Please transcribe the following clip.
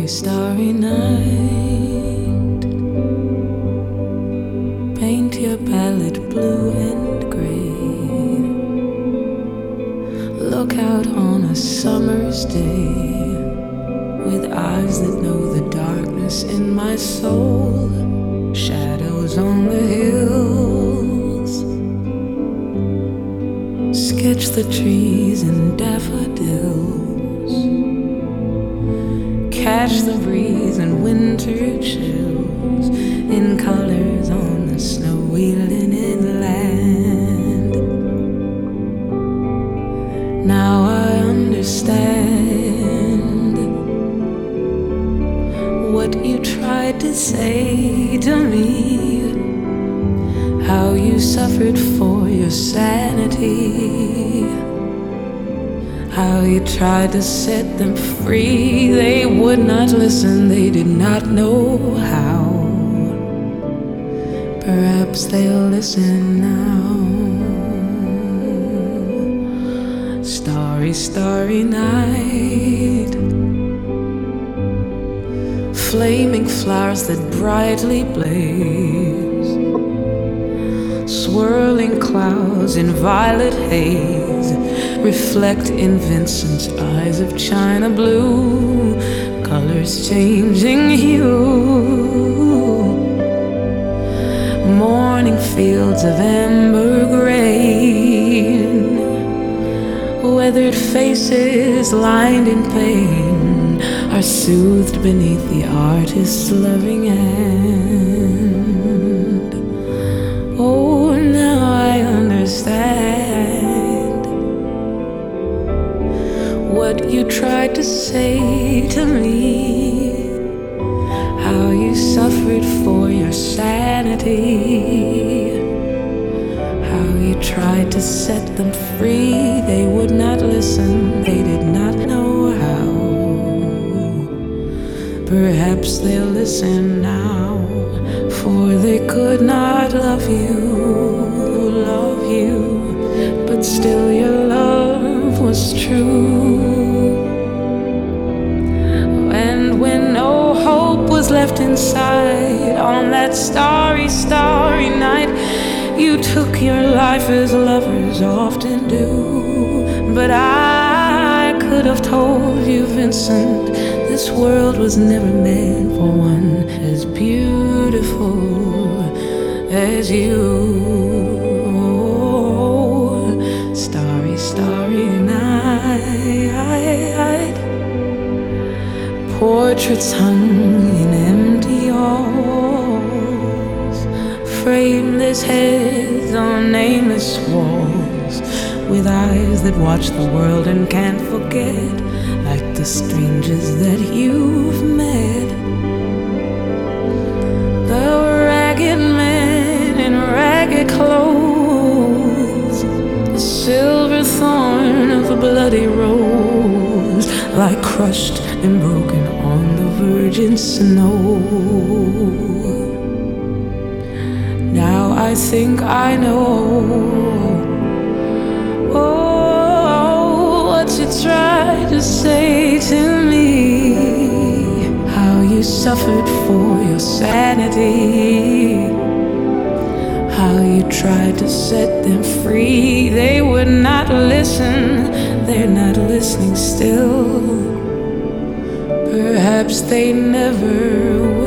starry night. Paint your palette blue and gray. Look out on a summer's day with eyes that know the darkness in my soul. Shadows on the hills. Sketch the trees and daffodils. Catch the breeze and winter chills in colors on the snowy linen land. Now I understand what you tried to say to me, how you suffered for your sanity, how you tried to set them free. They would not listen, they did not know how. Perhaps they'll listen now. Starry, starry night. Flaming flowers that brightly blaze. Swirling clouds in violet haze reflect in Vincent's eyes of china blue, colors changing hue. Morning fields of amber grain, weathered faces lined in pain are soothed beneath the artist's loving hand. Oh, now I understand what you tried to say to me, how you suffered for your sanity, how you tried to set them free. They would not listen, they did not know how. Perhaps they'll listen now, for they could not love you, but still your love was true. And when no hope was left inside on that starry, starry night, you took your life as lovers often do. But I could have told you, Vincent, this world was never meant for one as beautiful as you. Starry, starry night. Portraits hung in empty halls, frameless heads on nameless walls, with eyes that watch the world and can't forget, like the strangers that you've met. The ragged men in ragged clothes, the silver thorn of a bloody rose, like crushed and broken on the virgin snow. Now I think I know what you tried to say to me, how you suffered for your sanity, how you tried to set them free. They would not listen, they're not listening still. Perhaps they never will.